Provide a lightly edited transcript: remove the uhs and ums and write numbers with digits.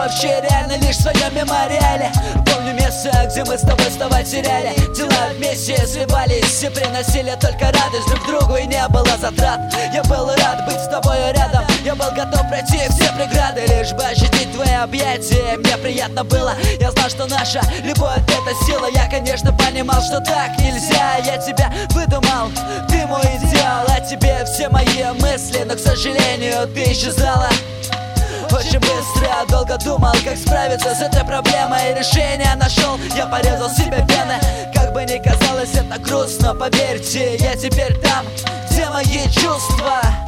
вообще реально лишь в своем мемориале. Помню место, где мы с тобой теряли. Дела вместе сливались и приносили только радость друг другу, и не было затрат. Я был рад быть с тобой рядом, я был готов пройти все преграды, лишь бы ощутить твои объятия. Мне приятно было, я знал, что наша любовь — это сила. Я, конечно, понимал, что так нельзя. Я тебя выдумал, ты мой идеал, а тебе все мои мысли, но, к сожалению, ты исчезала. Очень быстро, долго думал, как справиться с этой проблемой, и решение нашел, я порезал себе вены. Как бы ни казалось это грустно, поверьте, я теперь там, где мои чувства.